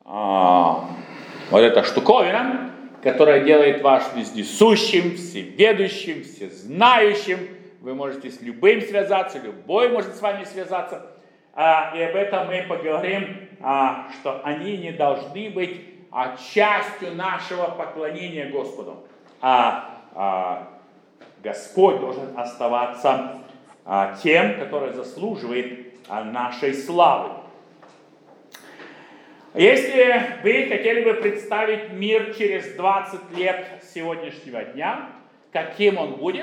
вот эта штуковина, которая делает вас вездесущим, всеведущим, всезнающим. Вы можете с любым связаться, любой может с вами связаться. И об этом мы поговорим, что они не должны быть частью нашего поклонения Господу. Господь должен оставаться тем, который заслуживает нашей славы. Если вы хотели бы представить мир через 20 лет сегодняшнего дня, каким он будет,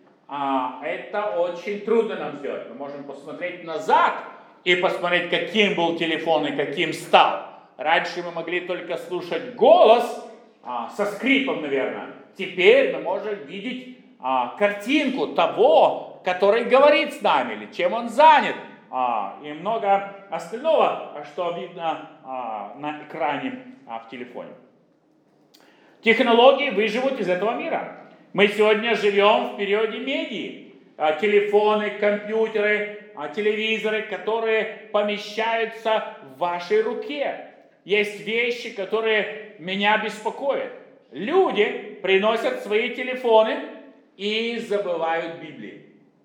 это очень трудно нам сделать. Мы можем посмотреть назад и посмотреть, каким был телефон и каким стал. Раньше мы могли только слушать голос, со скрипом, наверное. Теперь мы можем видеть картинку того, который говорит с нами, или чем он занят. И много остального, что видно на экране в телефоне. Технологии выживут из этого мира. Мы сегодня живем в периоде медии. Телефоны, компьютеры, телевизоры, которые помещаются в вашей руке. Есть вещи, которые меня беспокоят. Люди приносят свои телефоны и забывают Библию.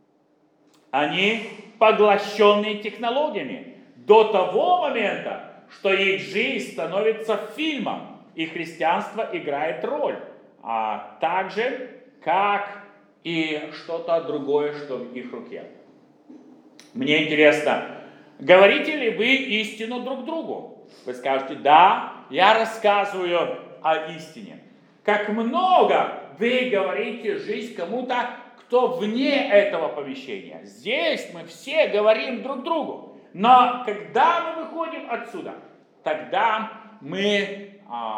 Они поглощенные технологиями до того момента, что их жизнь становится фильмом, и христианство играет роль, так же, как и что-то другое, что в их руке. Мне интересно, говорите ли вы истину друг другу? Вы скажете: да, я рассказываю о истине. Как много вы говорите жизнь кому-то, кто вне этого помещения. Здесь мы все говорим друг другу. Но когда мы выходим отсюда, тогда мы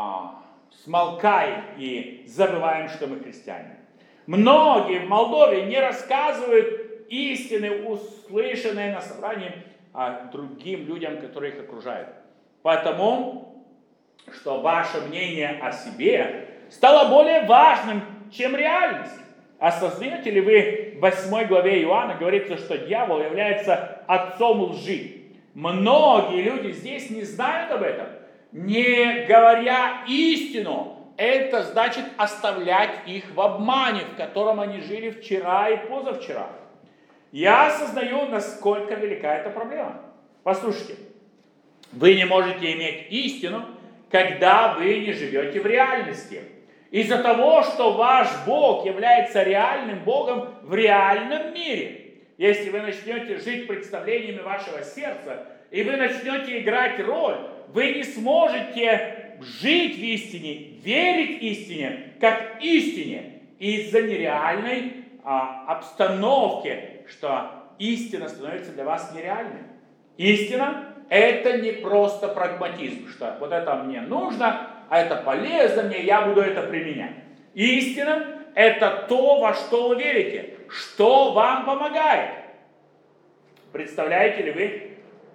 смолкаем и забываем, что мы христиане. Многие в Молдове не рассказывают истины, услышанные на собрании, другим людям, которые их окружают. Потому что ваше мнение о себе стало более важным, чем реальность. Осознаете ли вы, в 8 главе Иоанна говорится, что дьявол является отцом лжи. Многие люди здесь не знают об этом. Не говоря истину, это значит оставлять их в обмане, в котором они жили вчера и позавчера. Я осознаю, насколько велика эта проблема. Послушайте, вы не можете иметь истину, когда вы не живете в реальности. Из-за того, что ваш Бог является реальным Богом в реальном мире. Если вы начнете жить представлениями вашего сердца, и вы начнете играть роль, вы не сможете жить в истине, верить истине, как истине, из-за нереальной обстановки, что истина становится для вас нереальной. Истина – это не просто прагматизм, что вот это мне нужно, а это полезно мне, я буду это применять. Истина – это то, во что вы верите, что вам помогает. Представляете ли вы,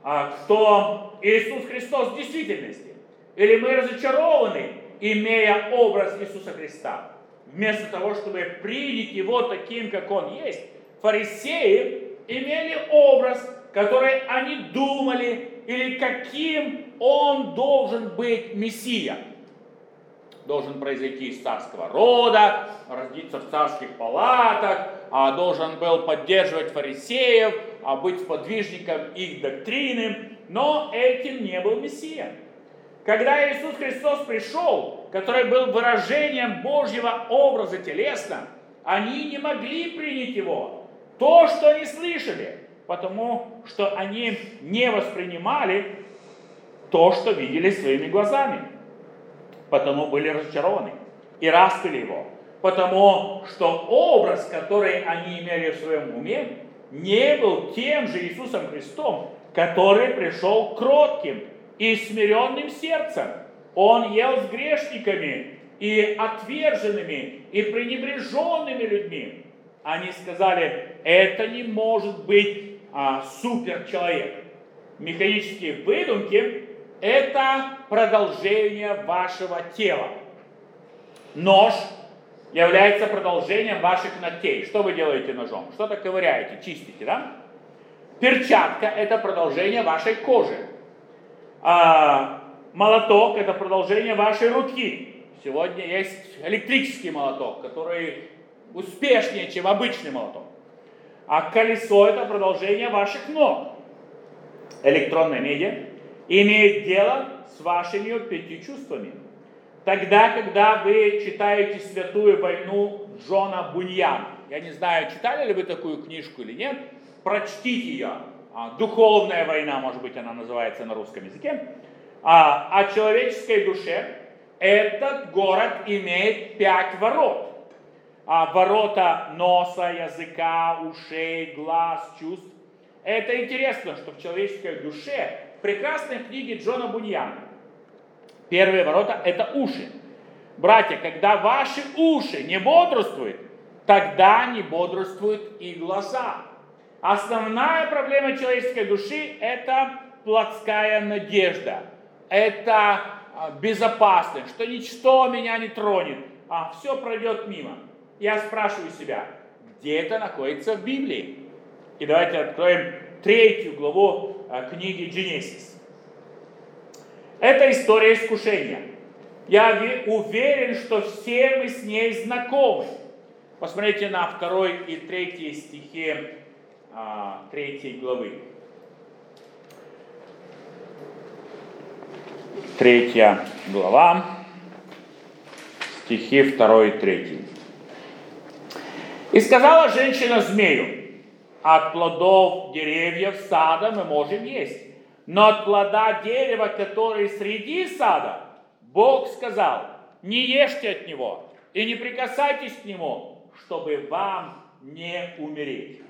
кто Иисус Христос в действительности? Или мы разочарованы, имея образ Иисуса Христа? Вместо того, чтобы принять Его таким, как Он есть, фарисеи имели образ, который они думали, или каким Он должен быть Мессия. Должен произойти из царского рода, родиться в царских палатах, должен был поддерживать фарисеев, быть сподвижником их доктрины, но этим не был Мессия. Когда Иисус Христос пришел, который был выражением Божьего образа телесно, они не могли принять Его, то, что они слышали, потому что они не воспринимали то, что видели своими глазами. Потому были разочарованы и распяли Его. Потому что образ, который они имели в своем уме, не был тем же Иисусом Христом, который пришел кротким и смиренным сердцем. Он ел с грешниками и отверженными, и пренебреженными людьми. Они сказали: это не может быть суперчеловек. Механические выдумки – это продолжение вашего тела. Нож является продолжением ваших ногтей. Что вы делаете ножом? Что-то ковыряете, чистите, да? Перчатка – это продолжение вашей кожи. Молоток – это продолжение вашей руки. Сегодня есть электрический молоток, который успешнее, чем обычный молоток. А колесо – это продолжение ваших ног. Электронная медиа имеет дело с вашими 5 чувствами. Тогда, когда вы читаете «Святую войну» Джона Буньяна, я не знаю, читали ли вы такую книжку или нет, прочтите ее. «Духовная война», может быть, она называется на русском языке. О человеческой душе. Этот город имеет 5 ворот. Ворота носа, языка, ушей, глаз, чувств. Это интересно, что в человеческой душе в прекрасной книге Джона Буньяна первые ворота – это уши. Братья, когда ваши уши не бодрствуют, тогда не бодрствуют и глаза. Основная проблема человеческой души – это плотская надежда. Это безопасность, что ничто меня не тронет, все пройдет мимо. Я спрашиваю себя, где это находится в Библии? И давайте откроем 3 главу книги Генесис. Это история искушения. Я уверен, что все мы с ней знакомы. Посмотрите на 2 и 3 стихи 3 главы. 3 глава, стихи 2 и 3. «И сказала женщина змею: от плодов деревьев сада мы можем есть, но от плода дерева, который среди сада, Бог сказал: не ешьте от него и не прикасайтесь к нему, чтобы вам не умереть».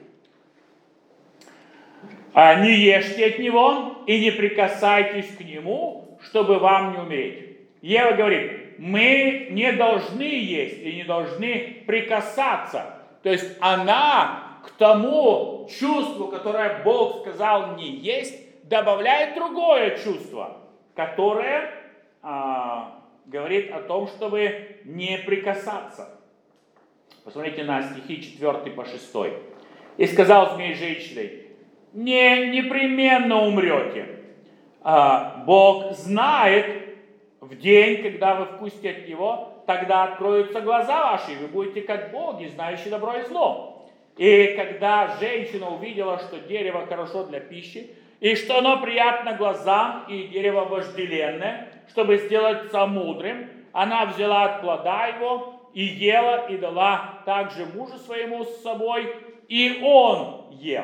Не ешьте от него и не прикасайтесь к нему, чтобы вам не умереть. Ева говорит, мы не должны есть и не должны прикасаться. То есть она к тому чувству, которое Бог сказал не есть, добавляет другое чувство, которое говорит о том, чтобы не прикасаться. Посмотрите на стихи 4 по 6. «И сказал змей женщине: непременно умрете. Бог знает, в день, когда вы вкусите от него, тогда откроются глаза ваши, и вы будете как боги, знающие добро и зло. И когда женщина увидела, что дерево хорошо для пищи, и что оно приятно глазам, и дерево вожделенное, чтобы сделаться мудрым, она взяла от плода его и ела, и дала также мужу своему с собой, и он ел».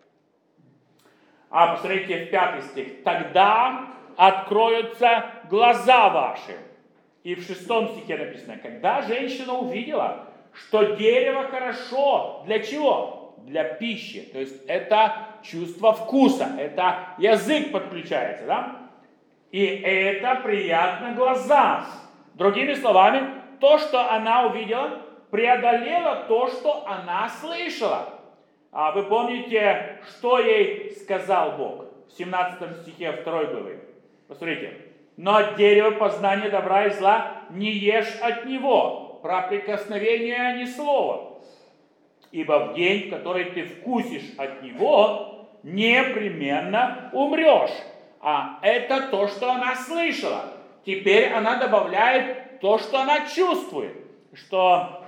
Посмотрите в 5 стих. «Тогда откроются глаза ваши». И в 6 стихе написано: «Когда женщина увидела, что дерево хорошо, для чего? Для пищи». То есть это чувство вкуса, это язык подключается, да? И это приятно глазам. Другими словами, то, что она увидела, преодолело то, что она слышала. Вы помните, что ей сказал Бог в 17 стихе 2 главы? Посмотрите. «Но от дерева познания добра и зла не ешь от него, про прикосновение ни слова. Ибо в день, в который ты вкусишь от него, непременно умрешь». Это то, что она слышала. Теперь она добавляет то, что она чувствует, что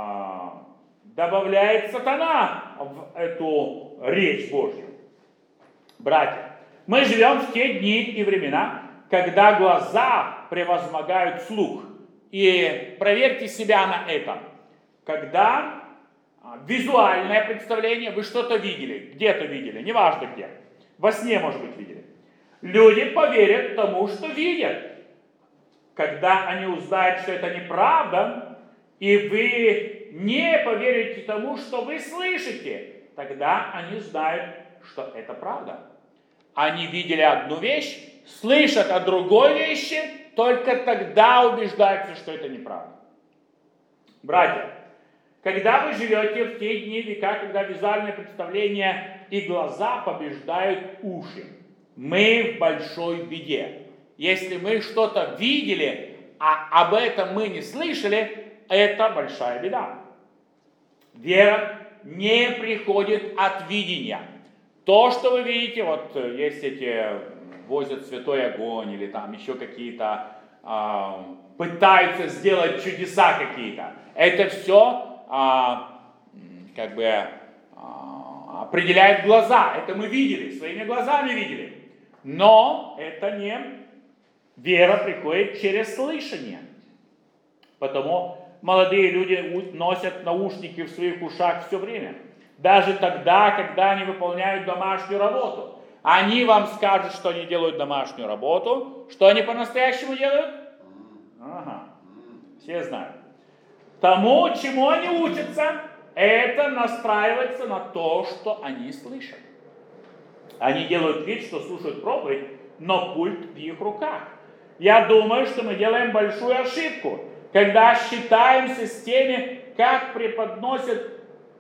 добавляет сатана в эту речь Божью. Братья, мы живем в те дни и времена, когда глаза превозмогают слух. И проверьте себя на этом. Когда визуальное представление, вы что-то видели, где-то видели, неважно где, во сне, может быть, видели. Люди поверят тому, что видят. Когда они узнают, что это неправда, и вы не поверите тому, что вы слышите, тогда они знают, что это правда. Они видели одну вещь, слышат о другой вещи, только тогда убеждаются, что это неправда. Братья, когда вы живете в те дни, века, когда визуальное представление и глаза побеждают уши, мы в большой беде. Если мы что-то видели, а об этом мы не слышали, это большая беда. Вера не приходит от видения. То, что вы видите, вот есть эти возят святой огонь или там еще какие-то пытаются сделать чудеса какие-то. Это все определяет глаза. Это мы видели, своими глазами видели. Но это не вера приходит через слышание. Потому молодые люди носят наушники в своих ушах все время. Даже тогда, когда они выполняют домашнюю работу. Они вам скажут, что они делают домашнюю работу. Что они по-настоящему делают? Ага, все знают. Тому, чему они учатся, это настраивается на то, что они слышат. Они делают вид, что слушают проповедь, но пульт в их руках. Я думаю, что мы делаем большую ошибку, когда считаемся с теми, как преподносят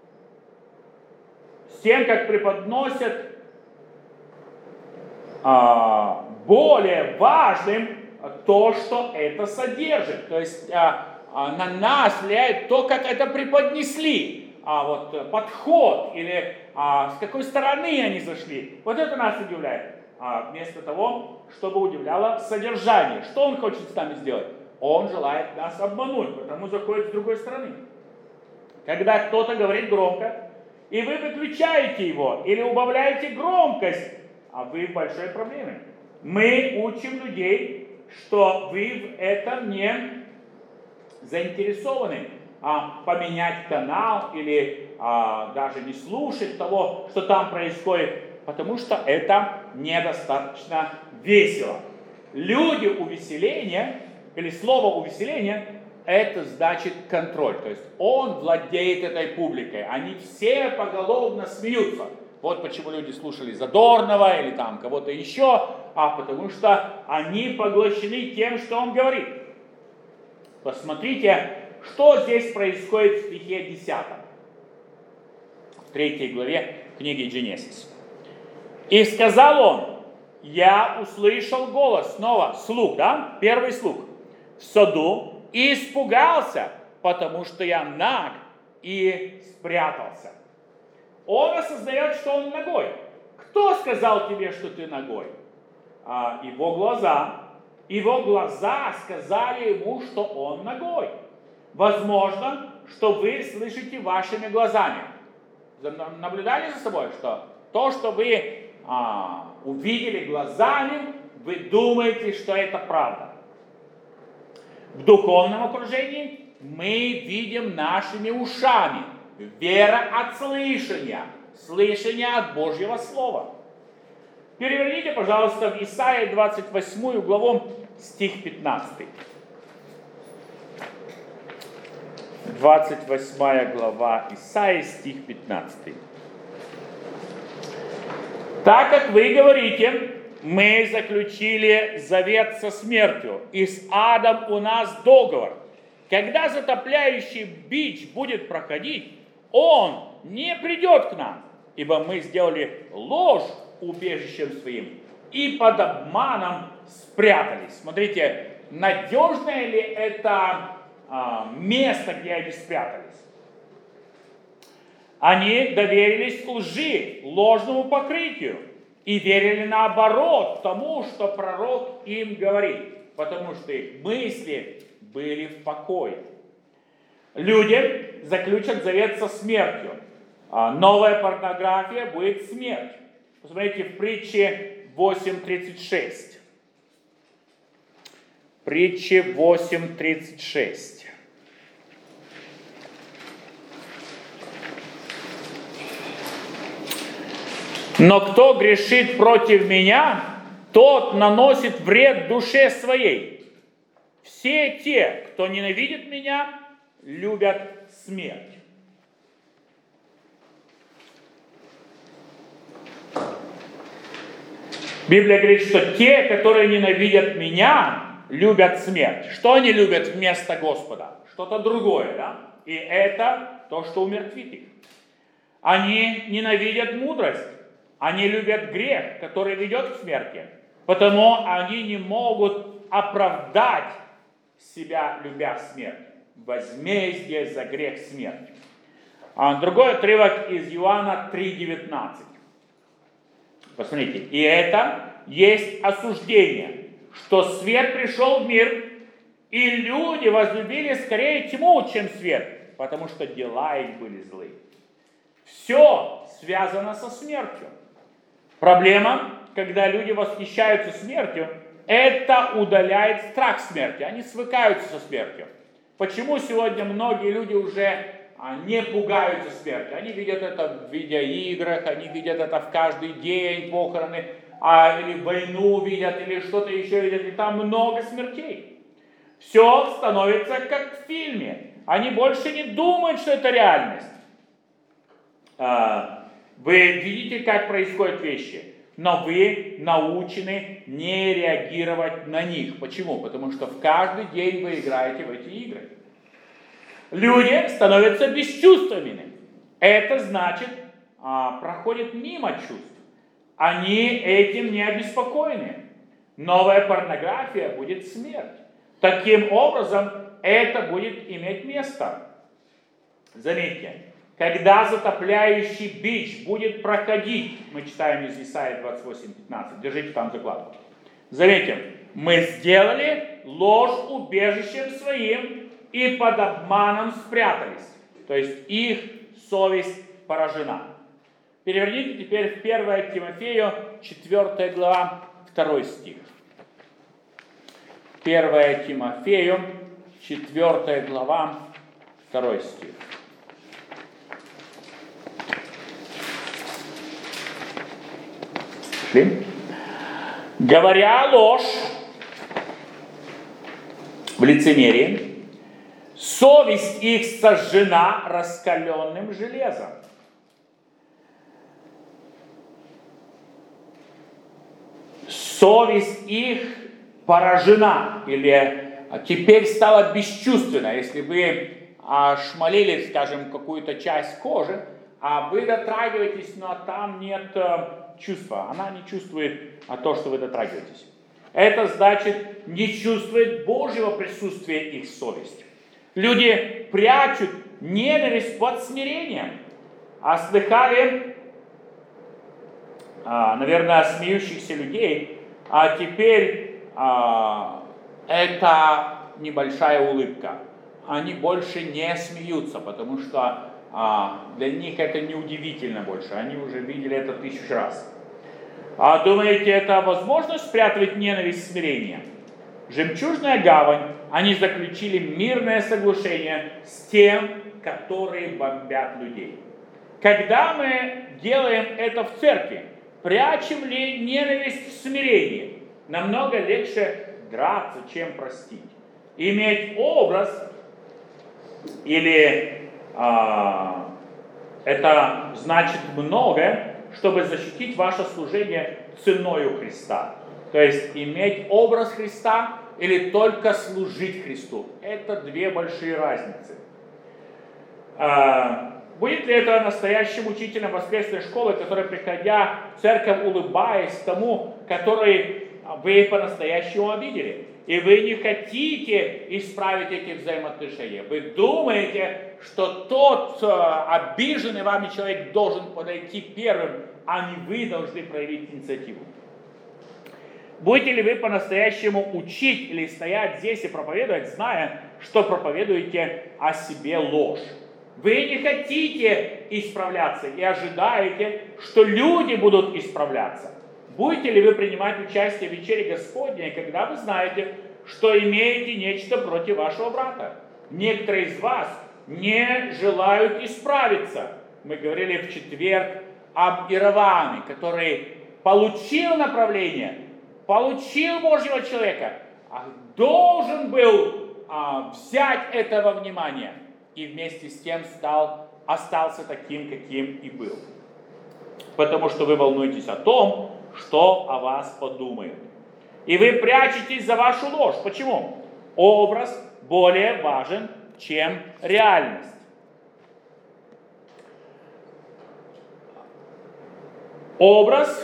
более важным то, что это содержит. То есть на нас влияет то, как это преподнесли, подход или с какой стороны они зашли. Вот это нас удивляет. Вместо того, чтобы удивляло содержание. Что он хочет с нами сделать? Он желает нас обмануть, потому заходит с другой стороны. Когда кто-то говорит громко, и вы выключаете его или убавляете громкость, вы в большой проблеме. Мы учим людей, что вы в этом не заинтересованы, поменять канал или даже не слушать того, что там происходит, потому что это недостаточно весело. Люди увеселения, или слово увеселение, это значит контроль. То есть он владеет этой публикой. Они все поголовно смеются. Вот почему люди слушали Задорнова или там кого-то еще, потому что они поглощены тем, что он говорит. Посмотрите, что здесь происходит в стихе 10, в 3 главе книги Генесис. «И сказал он, я услышал голос», снова слух, да, первый слух, «в саду и испугался, потому что я наг и спрятался». Он осознает, что он нагой. Кто сказал тебе, что ты нагой? Его глаза сказали ему, что он нагой. Возможно, что вы слышите вашими глазами. Наблюдали за собой, что то, что вы увидели глазами, вы думаете, что это правда. В духовном окружении мы видим нашими ушами. Вера от слышания. Слышание от Божьего Слова. Переверните, пожалуйста, в Исаии 28 главу, стих 15. 28 глава Исаии, стих 15. «Так как вы говорите, мы заключили завет со смертью, и с адом у нас договор. Когда затопляющий бич будет проходить, он не придет к нам, ибо мы сделали ложь убежищем своим и под обманом спрятались». Смотрите, надежное ли это место, где они спрятались? Они доверились лжи, ложному покрытию и верили наоборот тому, что пророк им говорит, потому что их мысли были в покое. Люди заключат завет со смертью. Новая порнография будет смерть. Посмотрите в притче 8.36. Притче 8.36. «Но кто грешит против меня, тот наносит вред душе своей. Все те, кто ненавидит меня, любят смерть». Библия говорит, что те, которые ненавидят меня, любят смерть. Что они любят вместо Господа? Что-то другое, да? И это то, что умертвит их. Они ненавидят мудрость. Они любят грех, который ведет к смерти. Потому они не могут оправдать себя, любя смерть. Возмездие за грех смерть. Другой отрывок из Иоанна 3.19. Посмотрите. «И это есть осуждение, что свет пришел в мир, и люди возлюбили скорее тьму, чем свет, потому что дела их были злые. Все связано со смертью. Проблема, когда люди восхищаются смертью, это удаляет страх смерти. Они свыкаются со смертью. Почему сегодня многие люди уже не пугаются смерти? Они видят это в видеоиграх, они видят это в каждый день, похороны, или войну видят, или что-то еще видят, и там много смертей. Все становится как в фильме. Они больше не думают, что это реальность. Вы видите, как происходят вещи, но вы научены не реагировать на них. Почему? Потому что в каждый день вы играете в эти игры. Люди становятся бесчувственными. Это значит, проходят мимо чувств. Они этим не обеспокоены. Новая порнография будет смерть. Таким образом, это будет иметь место. Заметьте, когда затопляющий бич будет проходить, мы читаем из Исаии 28:15, держите там закладку. Заметьте, мы сделали ложь убежищем своим и под обманом спрятались. То есть их совесть поражена. Переверните теперь в 1 Тимофею, 4 глава, 2 стих. 1 Тимофею, 4 глава, 2 стих. Говоря ложь в лицемерии, совесть их сожжена раскаленным железом. Совесть их поражена, или теперь стала бесчувственна. Если вы шмалили, скажем, какую-то часть кожи, а вы дотрагиваетесь, но там нет чувства. Она не чувствует то, что вы дотрагиваетесь. Это значит, не чувствует Божьего присутствия их совесть. Люди прячут ненависть под смирением. Слыхали, наверное, смеющихся людей, а теперь это небольшая улыбка. Они больше не смеются, потому что для них это неудивительно больше. Они уже видели это 1000 раз. Думаете, это возможно спрятать ненависть смирения? Жемчужная гавань, они заключили мирное соглашение с тем, которые бомбят людей. Когда мы делаем это в церкви, прячем ли ненависть в смирении? Намного легче драться, чем простить. Иметь образ, или это значит многое, чтобы защитить ваше служение ценою Христа. То есть иметь образ Христа или только служить Христу. Это две большие разницы. Будет ли это настоящим учителем воскресной школы, который, приходя в церковь, улыбаясь тому, который вы по-настоящему обидели? И вы не хотите исправить эти взаимоотношения. Вы думаете, что тот обиженный вами человек должен подойти первым, а не вы должны проявить инициативу. Будете ли вы по-настоящему учить или стоять здесь и проповедовать, зная, что проповедуете о себе ложь? Вы не хотите исправляться и ожидаете, что люди будут исправляться. Будете ли вы принимать участие в вечере Господней, когда вы знаете, что имеете нечто против вашего брата? Некоторые из вас не желают исправиться. Мы говорили в четверг об Иеравааме, который получил направление, получил Божьего человека, должен был взять это во внимание и вместе с тем остался таким, каким и был. Потому что вы волнуетесь о том, что о вас подумают. И вы прячетесь за вашу ложь. Почему? Образ более важен, чем реальность. Образ,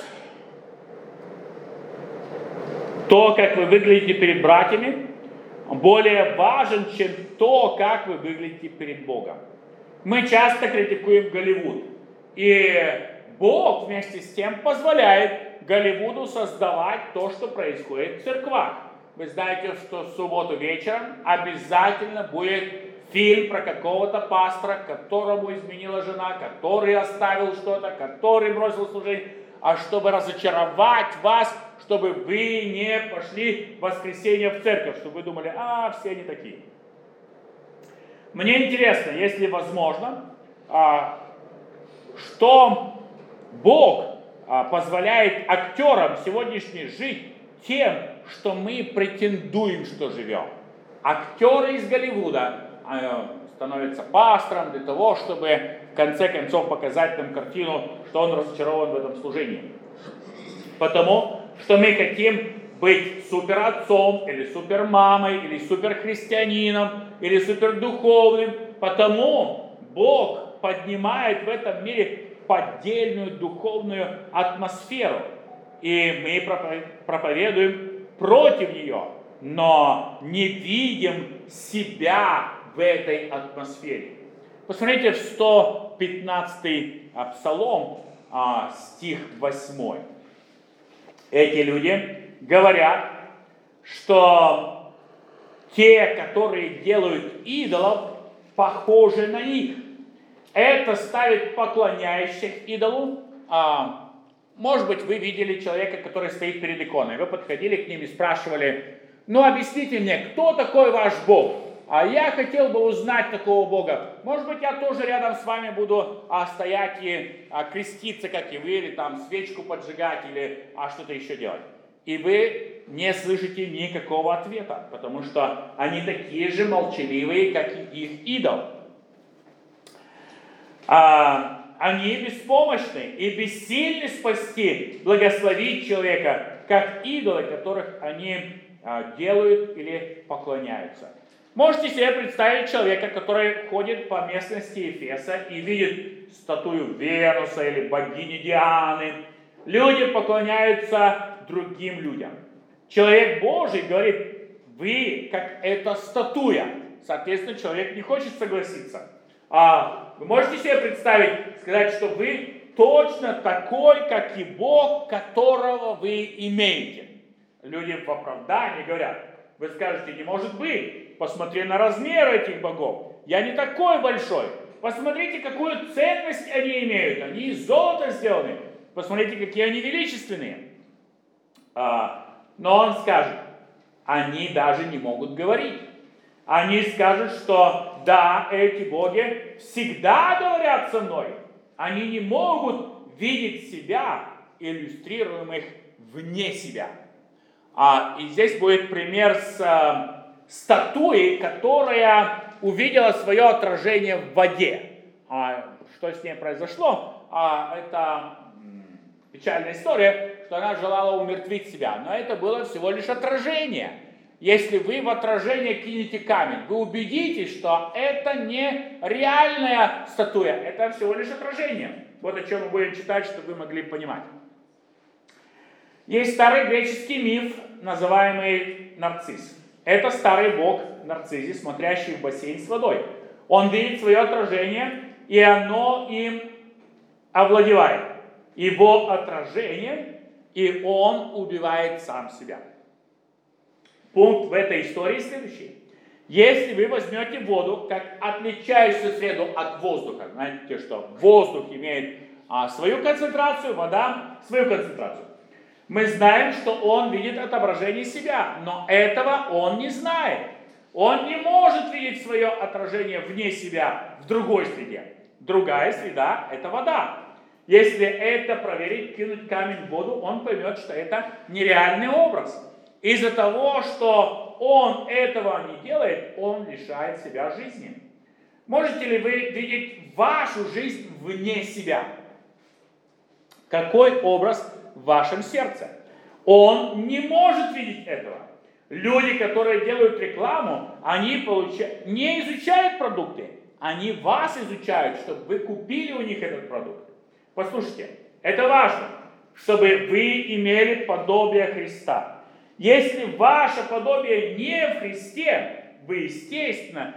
то, как вы выглядите перед братьями, более важен, чем то, как вы выглядите перед Богом. Мы часто критикуем Голливуд. И Бог вместе с тем позволяет Голливуду создавать то, что происходит в церквах. Вы знаете, что в субботу вечером обязательно будет фильм про какого-то пастора, которому изменила жена, который оставил что-то, который бросил служение, а чтобы разочаровать вас, чтобы вы не пошли в воскресенье в церковь, чтобы вы думали, все они такие. Мне интересно, если возможно, что Бог позволяет актерам сегодняшней жить тем, что мы претендуем, что живем. Актеры из Голливуда становятся пастором для того, чтобы в конце концов показать нам картину, что он разочарован в этом служении. Потому что мы хотим быть суперотцом, или супермамой, или суперхристианином, или супердуховным. Потому Бог поднимает в этом мире поддельную духовную атмосферу. И мы проповедуем против нее, но не видим себя в этой атмосфере. Посмотрите в 115-й Псалом, стих 8. Эти люди говорят, что те, которые делают идолов, похожи на них. Это ставит поклоняющих идолу. Может быть, вы видели человека, который стоит перед иконой. Вы подходили к ним и спрашивали, объясните мне, кто такой ваш Бог? А я хотел бы узнать такого Бога. Может быть, я тоже рядом с вами буду стоять и креститься, как и вы, или там свечку поджигать, или что-то еще делать. И вы не слышите никакого ответа, потому что они такие же молчаливые, как и их идол. Они беспомощны и бессильны спасти, благословить человека, как идолы, которых они делают или поклоняются. Можете себе представить человека, который ходит по местности Ефеса и видит статую Венуса или богини Дианы. Люди поклоняются другим людям. Человек Божий говорит, вы как эта статуя. Соответственно, человек не хочет согласиться. Вы можете себе представить, сказать, что вы точно такой, как и Бог, которого вы имеете. Люди в оправдании говорят, вы скажете, не может быть, посмотри на размеры этих богов. Я не такой большой. Посмотрите, какую ценность они имеют. Они из золота сделаны. Посмотрите, какие они величественные. Но он скажет, они даже не могут говорить. Они скажут, что да, эти боги всегда говорят со мной. Они не могут видеть себя, иллюстрируемых вне себя. И здесь будет пример с статуей, которая увидела свое отражение в воде. Что с ней произошло? Это печальная история, что она желала умертвить себя. Но это было всего лишь отражение. Если вы в отражение кинете камень, вы убедитесь, что это не реальная статуя, это всего лишь отражение. Вот о чем мы будем читать, чтобы вы могли понимать. Есть старый греческий миф, называемый Нарцисс. Это старый бог Нарцисс, смотрящий в бассейн с водой. Он видит свое отражение, и оно им овладевает. Его отражение, и он убивает сам себя. Пункт в этой истории следующий. Если вы возьмете воду, как отличающуюся среду от воздуха, знаете, что воздух имеет свою концентрацию, вода свою концентрацию. Мы знаем, что он видит отображение себя, но этого он не знает. Он не может видеть свое отражение вне себя в другой среде. Другая среда – это вода. Если это проверить, кинуть камень в воду, он поймет, что это нереальный образ. Из-за того, что он этого не делает, он лишает себя жизни. Можете ли вы видеть вашу жизнь вне себя? Какой образ в вашем сердце? Он не может видеть этого. Люди, которые делают рекламу, они не изучают продукты, они вас изучают, чтобы вы купили у них этот продукт. Послушайте, это важно, чтобы вы имели подобие Христа. Если ваше подобие не в Христе, вы, естественно,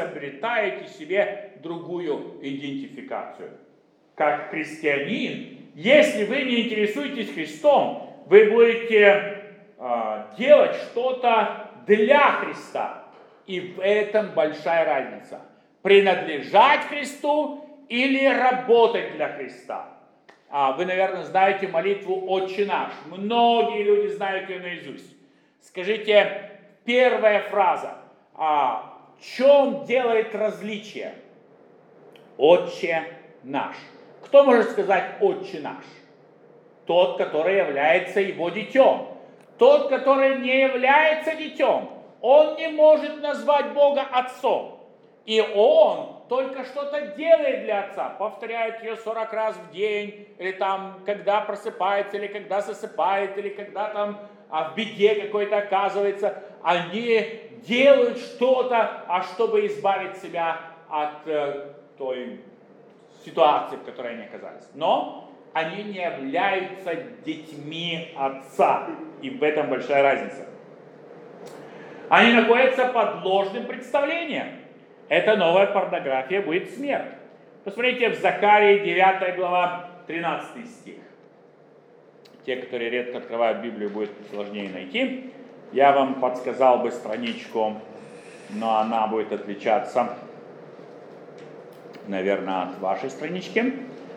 изобретаете себе другую идентификацию. Как христианин, Если вы не интересуетесь Христом, вы будете делать что-то для Христа. И в этом большая разница. Принадлежать Христу или работать для Христа. Вы, наверное, знаете молитву «Отче наш». Многие люди знают ее наизусть. Скажите, первая фраза. В чем делает различие? «Отче наш». Кто может сказать «Отче наш»? Тот, который является его детем. Тот, который не является детем. Он не может назвать Бога Отцом. И он только что-то делает для Отца. Повторяет ее 40 раз в день. Или там, когда просыпается, или когда засыпает, или когда там в беде какой-то оказывается. Они делают что-то, чтобы избавить себя от той ситуации, в которой они оказались. Но они не являются детьми Отца. И в этом большая разница. Они находятся под ложным представлением. Эта новая порнография будет смерть. Посмотрите в Захарии 9 глава 13 стих. Те, которые редко открывают Библию, будет сложнее найти. Я вам подсказал бы страничку, но она будет отличаться, наверное, от вашей странички.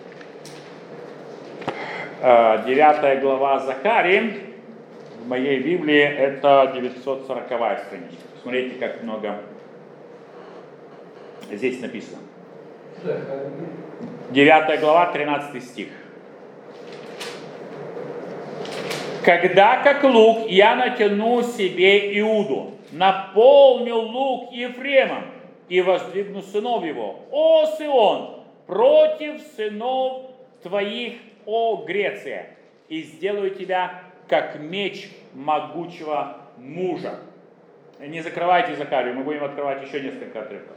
9 глава Захарии. В моей Библии это 940-я страничка. Смотрите, как много здесь написано. 9 глава, 13 стих. «Когда, как лук, я натяну себе Иуду, наполню лук Ефремом и воздвигну сынов его. О, Сион, против сынов твоих, о, Греция, и сделаю тебя, как меч могучего мужа». Не закрывайте Захарию, мы будем открывать еще несколько отрывков.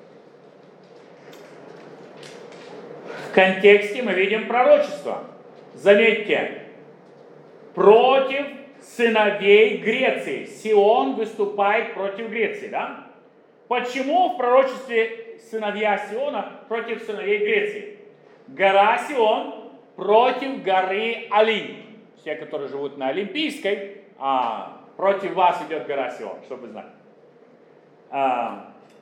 В контексте мы видим пророчество. Заметьте, против сыновей Греции. Сион выступает против Греции, да? Почему в пророчестве сыновья Сиона против сыновей Греции? Гора Сион против горы Олимп. Все, которые живут на Олимпийской, против вас идет гора Сион, чтобы вы знали.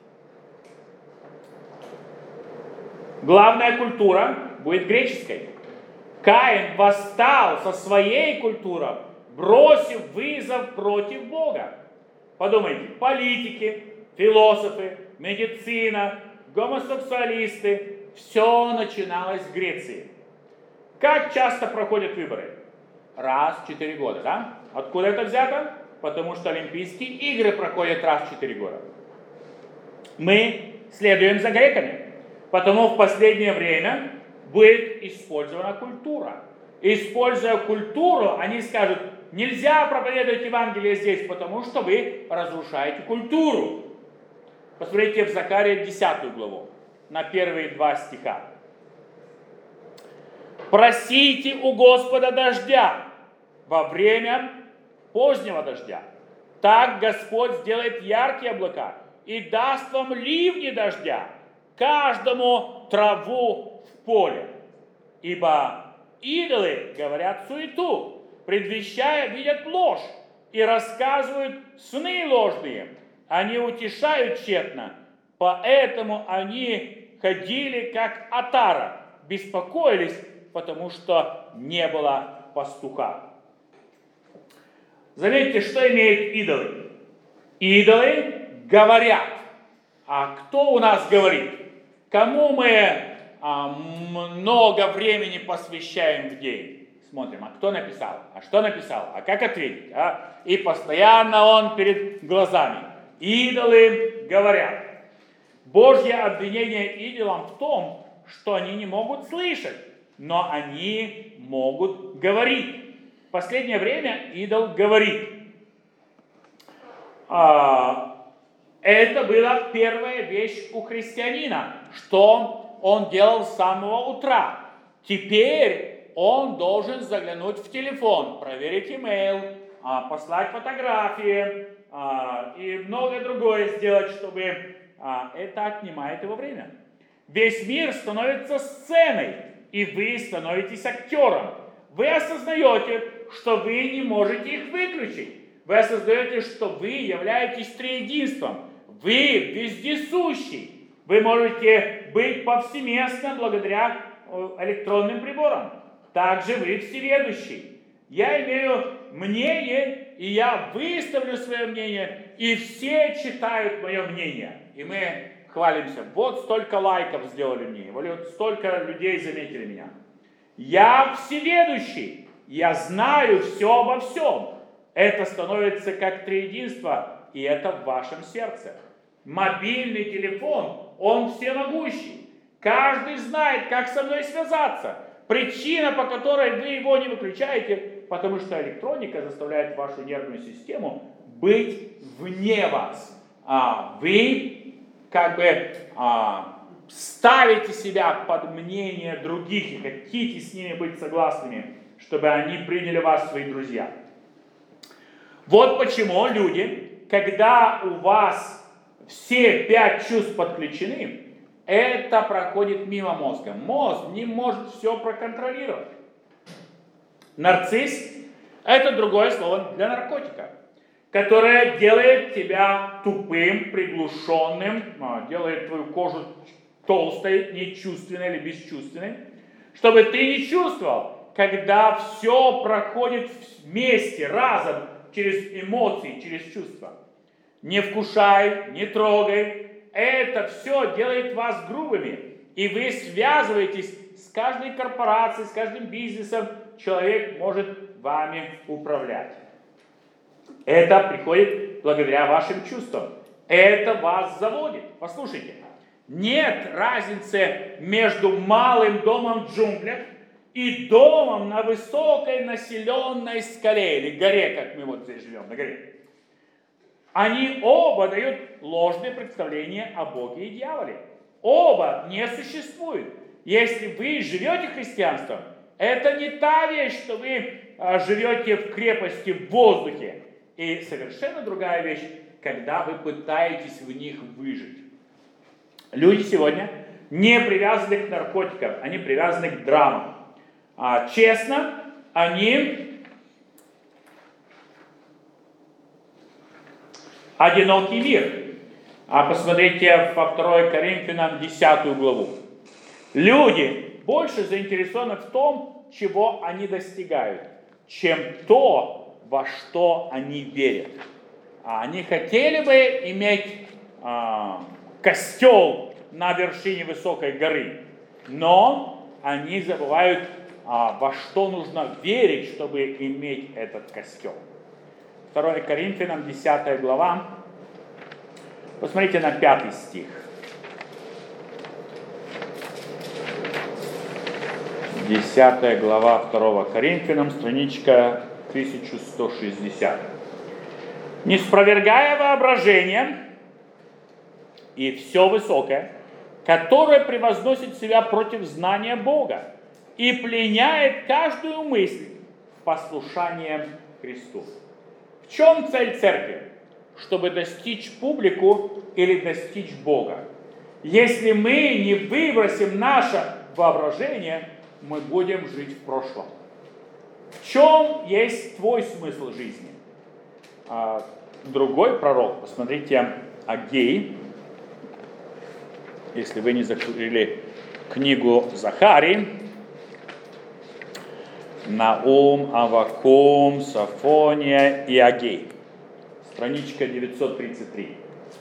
Главная культура будет греческой. Каин восстал со своей культурой, бросив вызов против Бога. Подумайте, политики, философы, медицина, гомосексуалисты, все начиналось в Греции. Как часто проходят выборы? Раз в 4 года, да? Откуда это взято? Потому что Олимпийские игры проходят раз в 4 года. Мы следуем за греками, потому в последнее время будет использована культура. Используя культуру, они скажут, нельзя проповедовать Евангелие здесь, потому что вы разрушаете культуру. Посмотрите в Захарии 10 главу, на первые 2 стиха. «Просите у Господа дождя во время позднего дождя. Так Господь сделает яркие облака и даст вам ливни дождя, каждому траву в поле. Ибо идолы говорят суету, предвещая, видят ложь и рассказывают сны ложные. Они утешают тщетно, поэтому они ходили как отара, беспокоились, потому что не было пастуха». Заметьте, что имеют идолы. Идолы говорят. А кто у нас говорит? Кому мы много времени посвящаем в день? Смотрим, а кто написал? А что написал? А как ответить? И постоянно он перед глазами. Идолы говорят. Божье обвинение идолам в том, что они не могут слышать, но они могут говорить. В последнее время идол говорит. Это была первая вещь у христианина, что он делал с самого утра. Теперь он должен заглянуть в телефон, проверить имейл, послать фотографии и многое другое сделать, чтобы это отнимает его время. Весь мир становится сценой, и вы становитесь актером. вы осознаете, что вы не можете их выключить. Вы осознаете, что вы являетесь триединством. Вы вездесущий. Вы можете быть повсеместно благодаря электронным приборам. Также вы всеведущий. Я имею мнение, и я выставлю свое мнение, и все читают мое мнение. И мы хвалимся. Вот столько лайков сделали мне, вот столько людей заметили меня. Я всеведущий. Я знаю все обо всем. Это становится как триединство, и это в вашем сердце. Мобильный телефон, он всемогущий. Каждый знает, как со мной связаться. Причина, по которой вы его не выключаете, потому что электроника заставляет вашу нервную систему быть вне вас. Вы как бы ставите себя под мнение других и хотите с ними быть согласными, чтобы они приняли вас в свои друзья. Вот почему люди, когда у вас все 5 чувств подключены, это проходит мимо мозга. Мозг не может все проконтролировать. Нарцисс – это другое слово для наркотика, которое делает тебя тупым, приглушенным, делает твою кожу толстой, нечувственной или бесчувственной, чтобы ты не чувствовал, когда все проходит вместе, разом, через эмоции, через чувства. Не вкушай, не трогай. Это все делает вас грубыми. И вы связываетесь с каждой корпорацией, с каждым бизнесом. Человек может вами управлять. Это приходит благодаря вашим чувствам. Это вас заводит. Послушайте, нет разницы между малым домом в джунглях и домом на высокой населенной скале, или горе, как мы вот здесь живем, на горе. Они оба дают ложное представление о Боге и дьяволе. Оба не существуют. Если вы живете христианством, это не та вещь, что вы живете в крепости в воздухе. И совершенно другая вещь, когда вы пытаетесь в них выжить. Люди сегодня не привязаны к наркотикам, они привязаны к драмам. Честно, они одинокий мир. Посмотрите во 2 Коринфянам 10 главу. Люди больше заинтересованы в том, чего они достигают, чем то, во что они верят. Они хотели бы иметь костел на вершине высокой горы, но они забывают, во что нужно верить, чтобы иметь этот костел. 2 Коринфянам 10 глава. Посмотрите на 5 стих. 10 глава 2 Коринфянам, страничка 1160. «Не спровергая воображение и все высокое, которое превозносит себя против знания Бога и пленяет каждую мысль в послушание Христу». В чем цель церкви? Чтобы достичь публику или достичь Бога. Если мы не выбросим наше воображение, мы будем жить в прошлом. В чем есть твой смысл жизни? Другой пророк, посмотрите, Агей, если вы не закрыли книгу Захарии, Наум, Аввакум, Софония и Агей. Страничка 933.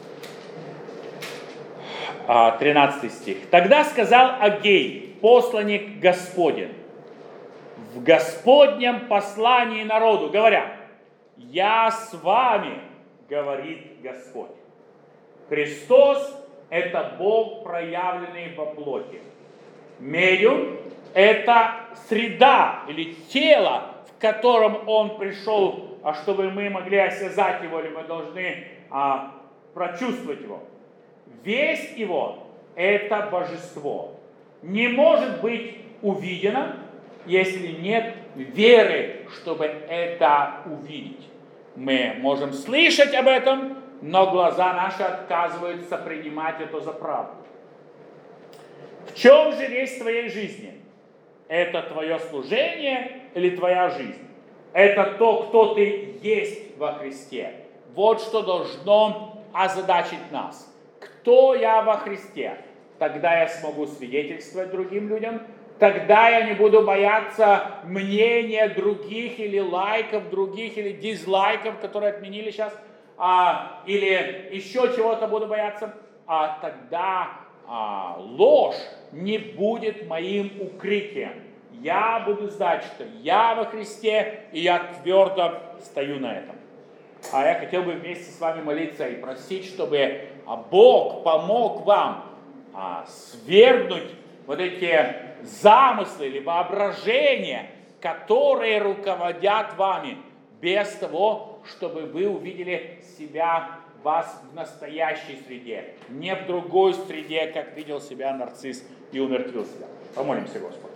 13 стих. «Тогда сказал Агей, посланник Господень, в Господнем послании народу, говоря: я с вами, говорит Господь». Христос – это Бог, проявленный во плоти. Медиум – это среда или тело, в котором Он пришел, чтобы мы могли осязать Его, или мы должны прочувствовать Его. Весть Его – это божество. Не может быть увидено, если нет веры, чтобы это увидеть. Мы можем слышать об этом, но глаза наши отказываются принимать это за правду. В чем же весть твоей жизни? это твое служение или твоя жизнь. Это то, кто ты есть во Христе. Вот что должно озадачить нас. Кто я во Христе? Тогда я смогу свидетельствовать другим людям. Тогда я не буду бояться мнения других, или лайков других, или дизлайков, которые отменили сейчас, или еще чего-то буду бояться. Тогда ложь не будет моим укрытием. Я буду знать, что я во Христе, и я твердо стою на этом. Я хотел бы вместе с вами молиться и просить, чтобы Бог помог вам свергнуть вот эти замыслы или воображения, которые руководят вами, без того, чтобы вы увидели вас в настоящей среде, не в другой среде, как видел себя нарцисс и умертвил себя. Помолимся, Господу.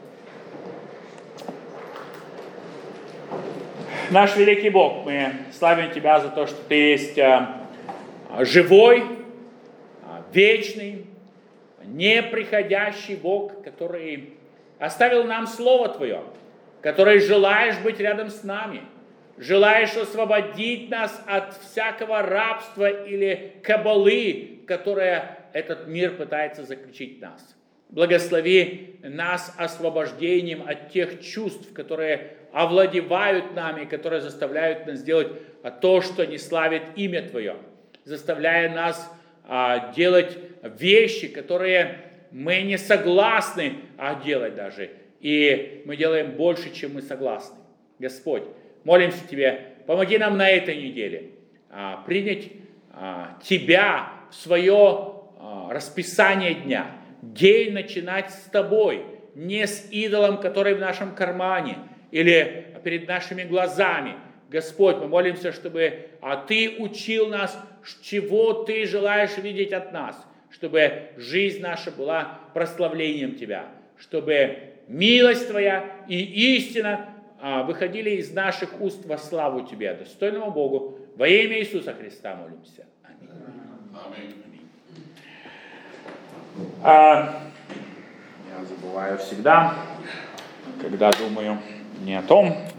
Наш великий Бог, мы славим Тебя за то, что Ты есть живой, вечный, неприходящий Бог, который оставил нам Слово Твое, который желаешь быть рядом с нами, желаешь освободить нас от всякого рабства или кабалы, которое этот мир пытается заключить в нас. Благослови нас освобождением от тех чувств, которые овладевают нами, которые заставляют нас делать то, что не славит имя Твое, заставляя нас делать вещи, которые мы не согласны делать даже. И мы делаем больше, чем мы согласны. Господь, молимся Тебе, помоги нам на этой неделе принять Тебя в свое расписание дня. День начинать с Тобой, не с идолом, который в нашем кармане или перед нашими глазами. Господь, мы молимся, чтобы Ты учил нас, чего Ты желаешь видеть от нас, чтобы жизнь наша была прославлением Тебя, чтобы милость Твоя и истина выходили из наших уст во славу Тебе, достойному Богу. Во имя Иисуса Христа молимся. Аминь. Я забываю всегда, когда думаю не о том,